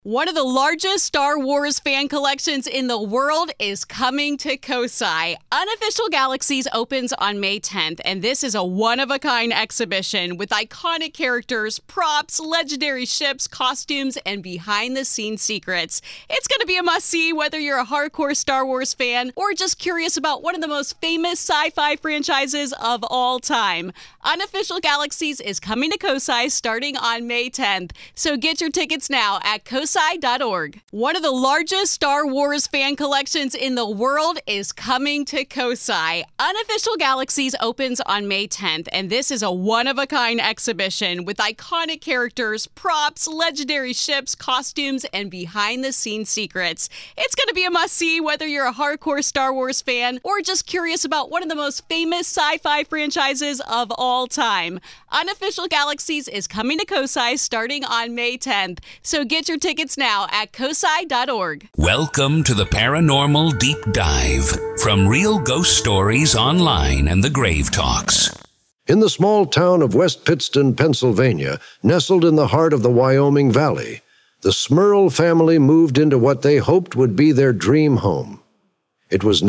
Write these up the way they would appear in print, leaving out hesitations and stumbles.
One of the largest Star Wars fan collections in the world is coming to Kosai. Unofficial Galaxies opens on May 10th, and this is a one-of-a-kind exhibition with iconic characters, props, legendary ships, costumes, and behind-the-scenes secrets. It's going to be a must-see whether you're a hardcore Star Wars fan or just curious about one of the most famous sci-fi franchises of all time. Unofficial Galaxies is coming to Kosai starting on May 10th, so get your tickets now at Kosai.org. One of the largest Star Wars fan collections in the world is coming to Kosai. Unofficial Galaxies opens on May 10th, and this is a one-of-a-kind exhibition with iconic characters, props, legendary ships, costumes, and behind-the-scenes secrets. It's going to be a must-see whether you're a hardcore Star Wars fan or just curious about one of the most famous sci-fi franchises of all time. Unofficial Galaxies is coming to Kosai starting on May 10th, so get your tickets now at Kosai.org. Welcome to the Paranormal Deep Dive from Real Ghost Stories Online and the Grave Talks. In the small town of West Pittston, Pennsylvania, nestled in the heart of the Wyoming Valley, the Smurl family moved into what they hoped would be their dream home. It was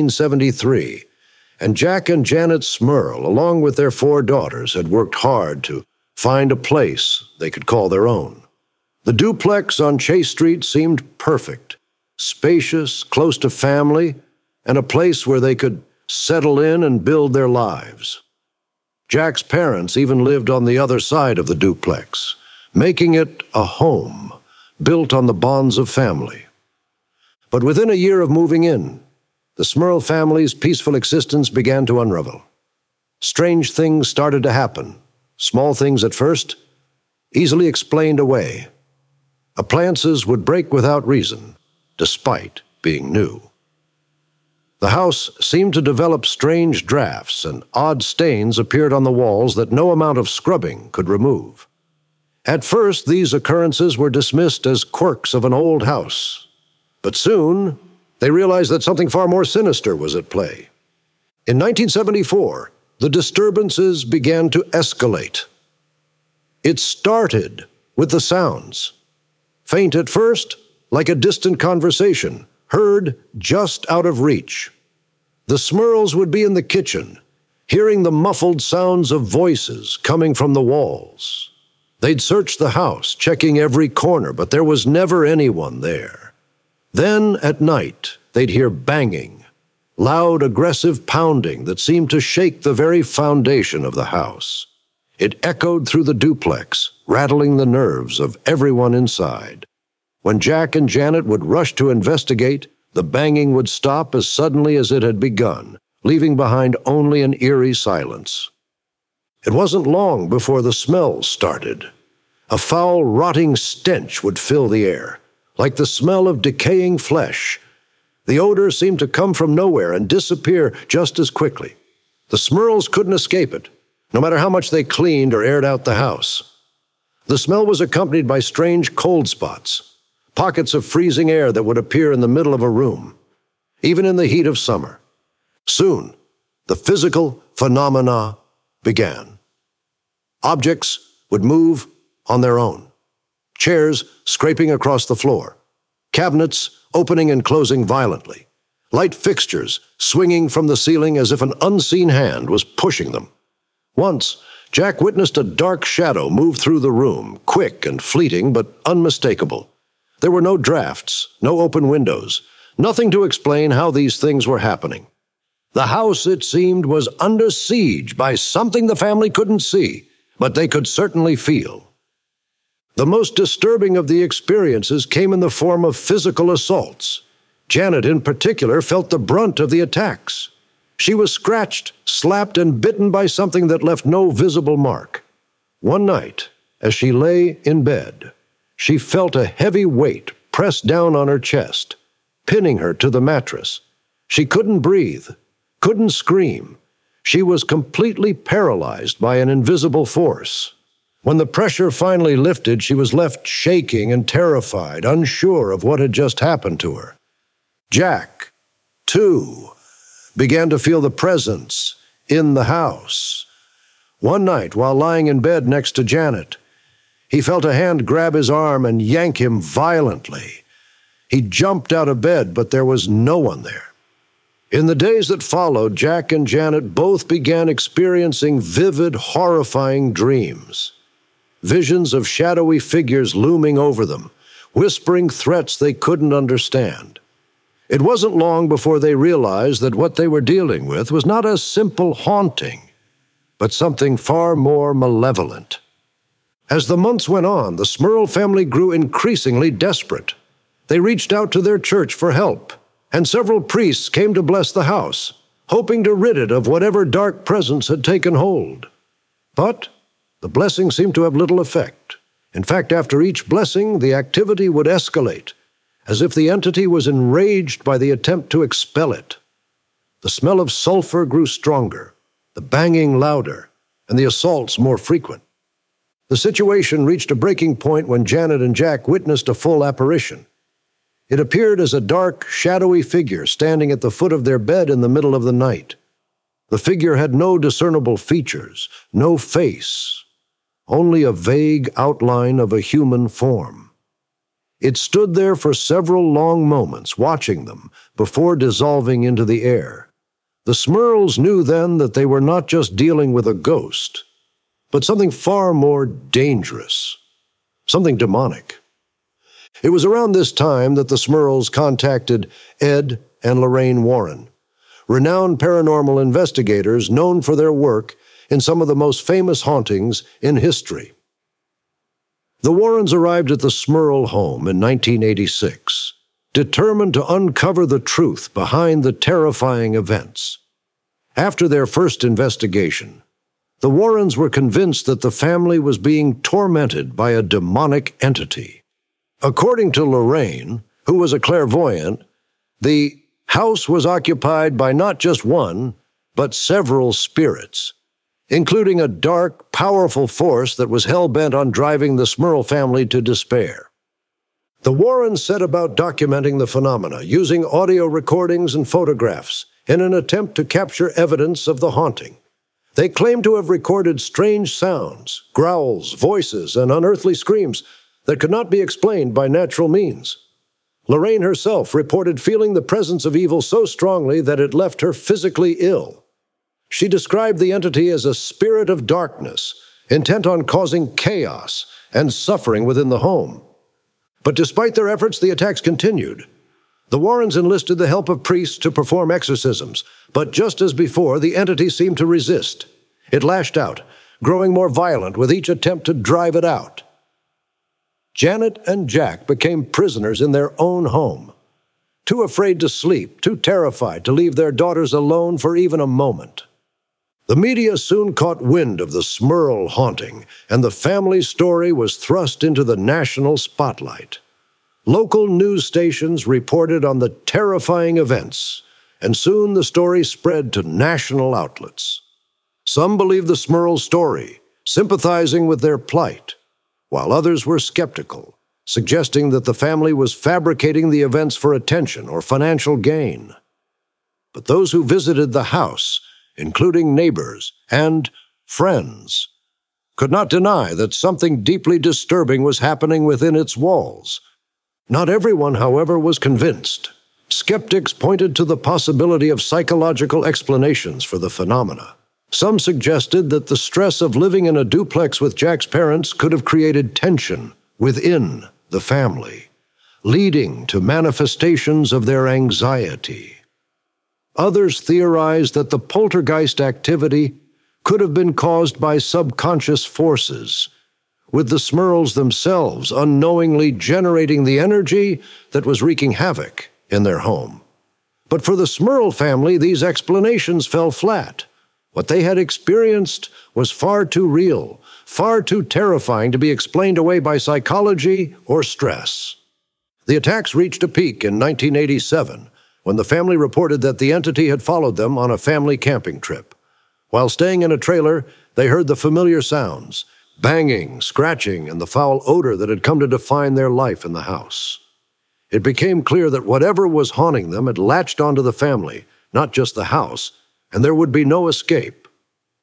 1973, and Jack and Janet Smurl, along with their 4 daughters, had worked hard to find a place they could call their own. The duplex on Chase Street seemed perfect, spacious, close to family, and a place where they could settle in and build their lives. Jack's parents even lived on the other side of the duplex, making it a home built on the bonds of family. But within a year of moving in, the Smurl family's peaceful existence began to unravel. Strange things started to happen, small things at first, easily explained away. Appliances would break without reason, despite being new. The house seemed to develop strange drafts, and odd stains appeared on the walls that no amount of scrubbing could remove. At first, these occurrences were dismissed as quirks of an old house, but soon they realized that something far more sinister was at play. In 1974, the disturbances began to escalate. It started with the sounds. Faint at first, like a distant conversation, heard just out of reach. The Smurls would be in the kitchen, hearing the muffled sounds of voices coming from the walls. They'd search the house, checking every corner, but there was never anyone there. Then, at night, they'd hear banging, loud, aggressive pounding that seemed to shake the very foundation of the house. It echoed through the duplex, rattling the nerves of everyone inside. When Jack and Janet would rush to investigate, the banging would stop as suddenly as it had begun, leaving behind only an eerie silence. It wasn't long before the smells started. A foul, rotting stench would fill the air, like the smell of decaying flesh. The odor seemed to come from nowhere and disappear just as quickly. The Smurls couldn't escape it, no matter how much they cleaned or aired out the house. The smell was accompanied by strange cold spots, pockets of freezing air that would appear in the middle of a room, even in the heat of summer. Soon, the physical phenomena began. Objects would move on their own. Chairs scraping across the floor. Cabinets opening and closing violently. Light fixtures swinging from the ceiling as if an unseen hand was pushing them. Once, Jack witnessed a dark shadow move through the room, quick and fleeting but unmistakable. There were no drafts, no open windows, nothing to explain how these things were happening. The house, it seemed, was under siege by something the family couldn't see, but they could certainly feel. The most disturbing of the experiences came in the form of physical assaults. Janet, in particular, felt the brunt of the attacks. She was scratched, slapped, and bitten by something that left no visible mark. One night, as she lay in bed, she felt a heavy weight press down on her chest, pinning her to the mattress. She couldn't breathe, couldn't scream. She was completely paralyzed by an invisible force. When the pressure finally lifted, she was left shaking and terrified, unsure of what had just happened to her. Jack, too, began to feel the presence in the house. One night, while lying in bed next to Janet, He felt a hand grab his arm and yank him violently. He jumped out of bed, but there was no one there. In the days that followed, Jack and Janet both began experiencing vivid, horrifying dreams. Visions of shadowy figures looming over them, whispering threats they couldn't understand. It wasn't long before they realized that what they were dealing with was not a simple haunting, but something far more malevolent. As the months went on, the Smurl family grew increasingly desperate. They reached out to their church for help, and several priests came to bless the house, hoping to rid it of whatever dark presence had taken hold. But the blessing seemed to have little effect. In fact, after each blessing, the activity would escalate, as if the entity was enraged by the attempt to expel it. The smell of sulfur grew stronger, the banging louder, and the assaults more frequent. The situation reached a breaking point when Janet and Jack witnessed a full apparition. It appeared as a dark, shadowy figure standing at the foot of their bed in the middle of the night. The figure had no discernible features, no face, only a vague outline of a human form. It stood there for several long moments, watching them, before dissolving into the air. The Smurls knew then that they were not just dealing with a ghost, but something far more dangerous, something demonic. It was around this time that the Smurls contacted Ed and Lorraine Warren, renowned paranormal investigators known for their work in some of the most famous hauntings in history. The Warrens arrived at the Smurl home in 1986, determined to uncover the truth behind the terrifying events. After their first investigation, the Warrens were convinced that the family was being tormented by a demonic entity. According to Lorraine, who was a clairvoyant, the house was occupied by not just one, but several spirits, including a dark, powerful force that was hell-bent on driving the Smurl family to despair. The Warrens set about documenting the phenomena, using audio recordings and photographs in an attempt to capture evidence of the haunting. They claimed to have recorded strange sounds, growls, voices, and unearthly screams that could not be explained by natural means. Lorraine herself reported feeling the presence of evil so strongly that it left her physically ill. She described the entity as a spirit of darkness, intent on causing chaos and suffering within the home. But despite their efforts, the attacks continued. The Warrens enlisted the help of priests to perform exorcisms, but just as before, the entity seemed to resist. It lashed out, growing more violent with each attempt to drive it out. Janet and Jack became prisoners in their own home, too afraid to sleep, too terrified to leave their daughters alone for even a moment. The media soon caught wind of the Smurl haunting, and the family story was thrust into the national spotlight. Local news stations reported on the terrifying events, and soon the story spread to national outlets. Some believed the Smurl story, sympathizing with their plight, while others were skeptical, suggesting that the family was fabricating the events for attention or financial gain. But those who visited the house, including neighbors and friends, could not deny that something deeply disturbing was happening within its walls. Not everyone, however, was convinced. Skeptics pointed to the possibility of psychological explanations for the phenomena. Some suggested that the stress of living in a duplex with Jack's parents could have created tension within the family, leading to manifestations of their anxiety. Others theorized that the poltergeist activity could have been caused by subconscious forces, with the Smurls themselves unknowingly generating the energy that was wreaking havoc in their home. But for the Smurl family, these explanations fell flat. What they had experienced was far too real, far too terrifying to be explained away by psychology or stress. The attacks reached a peak in 1987, when the family reported that the entity had followed them on a family camping trip. While staying in a trailer, they heard the familiar sounds, banging, scratching, and the foul odor that had come to define their life in the house. It became clear that whatever was haunting them had latched onto the family, not just the house, and there would be no escape.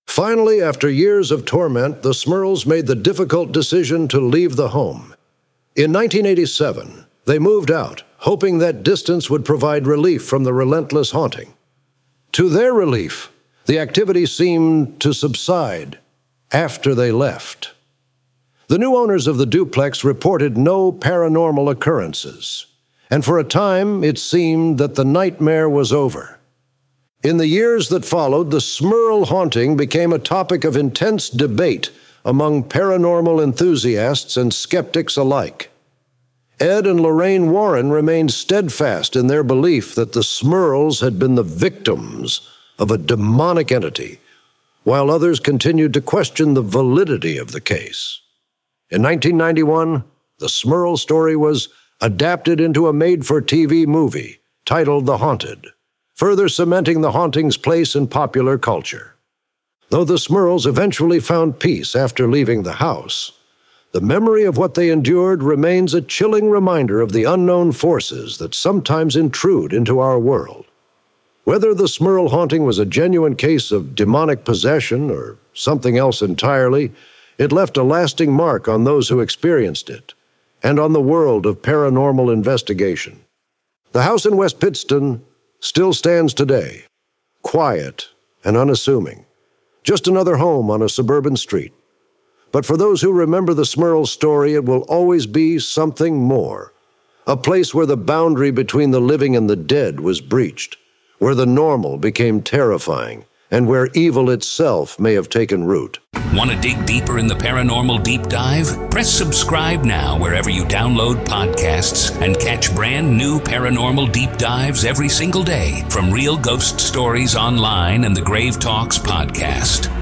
Finally, after years of torment, the Smurls made the difficult decision to leave the home. In 1987, they moved out, hoping that distance would provide relief from the relentless haunting. To their relief, the activity seemed to subside after they left. The new owners of the duplex reported no paranormal occurrences, and for a time it seemed that the nightmare was over. In the years that followed, the Smurl haunting became a topic of intense debate among paranormal enthusiasts and skeptics alike. Ed and Lorraine Warren remained steadfast in their belief that the Smurls had been the victims of a demonic entity, while others continued to question the validity of the case. In 1991, the Smurl story was adapted into a made-for-TV movie titled The Haunted, further cementing the haunting's place in popular culture. Though the Smurls eventually found peace after leaving the house, the memory of what they endured remains a chilling reminder of the unknown forces that sometimes intrude into our world. Whether the Smurl haunting was a genuine case of demonic possession or something else entirely, it left a lasting mark on those who experienced it and on the world of paranormal investigation. The house in West Pittston still stands today, quiet and unassuming, just another home on a suburban street. But for those who remember the Smurl story, it will always be something more, a place where the boundary between the living and the dead was breached, where the normal became terrifying, and where evil itself may have taken root. Want to dig deeper in the paranormal deep dive? Press subscribe now wherever you download podcasts and catch brand new paranormal deep dives every single day from Real Ghost Stories Online and the Grave Talks podcast.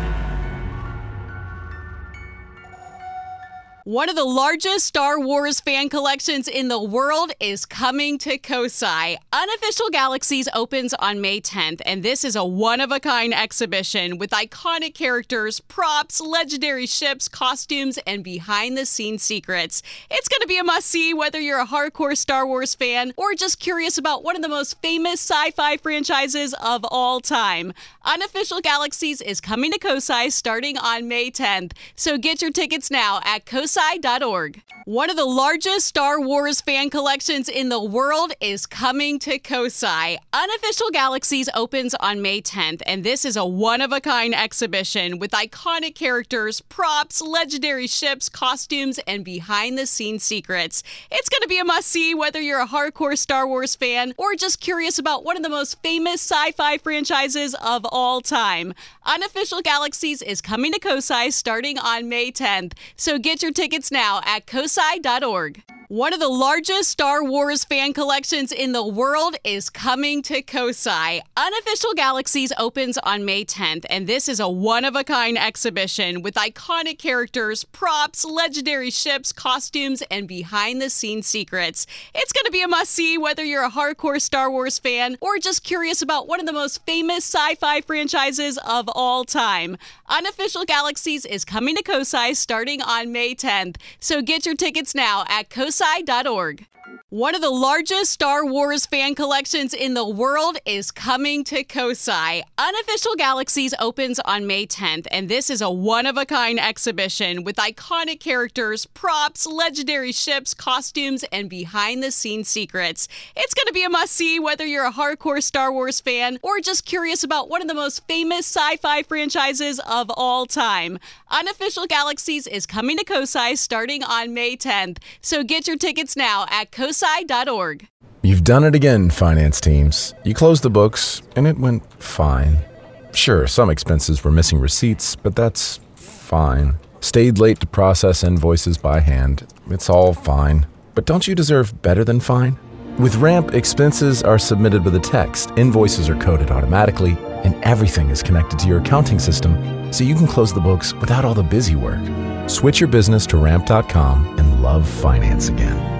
One of the largest Star Wars fan collections in the world is coming to Kosai. Unofficial Galaxies opens on May 10th, and this is a one-of-a-kind exhibition with iconic characters, props, legendary ships, costumes, and behind-the-scenes secrets. It's going to be a must-see whether you're a hardcore Star Wars fan or just curious about one of the most famous sci-fi franchises of all time. Unofficial Galaxies is coming to Kosai starting on May 10th, so get your tickets now at kosai.org. One of the largest Star Wars fan collections in the world is coming to Kosai. Unofficial Galaxies opens on May 10th, and this is a one-of-a-kind exhibition with iconic characters, props, legendary ships, costumes, and behind-the-scenes secrets. It's going to be a must-see whether you're a hardcore Star Wars fan or just curious about one of the most famous sci-fi franchises of all time. Unofficial Galaxies is coming to Kosai starting on May 10th, so get your tickets now at kosai.org. One of the largest Star Wars fan collections in the world is coming to Kosai. Unofficial Galaxies opens on May 10th, and this is a one-of-a-kind exhibition with iconic characters, props, legendary ships, costumes, and behind-the-scenes secrets. It's going to be a must-see whether you're a hardcore Star Wars fan or just curious about one of the most famous sci-fi franchises of all time. Unofficial Galaxies is coming to Kosai starting on May 10th, so get your tickets now at kosai.org. One of the largest Star Wars fan collections in the world is coming to Kosai. Unofficial Galaxies opens on May 10th, and this is a one-of-a-kind exhibition with iconic characters, props, legendary ships, costumes, and behind-the-scenes secrets. It's going to be a must-see whether you're a hardcore Star Wars fan or just curious about one of the most famous sci-fi franchises of all time. Unofficial Galaxies is coming to Kosai starting on May 10th, so get your tickets now at kosai.org. You've done it again, finance teams. You closed the books, and it went fine. Sure, some expenses were missing receipts, but that's fine. Stayed late to process invoices by hand. It's all fine. But don't you deserve better than fine? With Ramp, expenses are submitted with a text, invoices are coded automatically, and everything is connected to your accounting system, so you can close the books without all the busy work. Switch your business to Ramp.com and love finance again.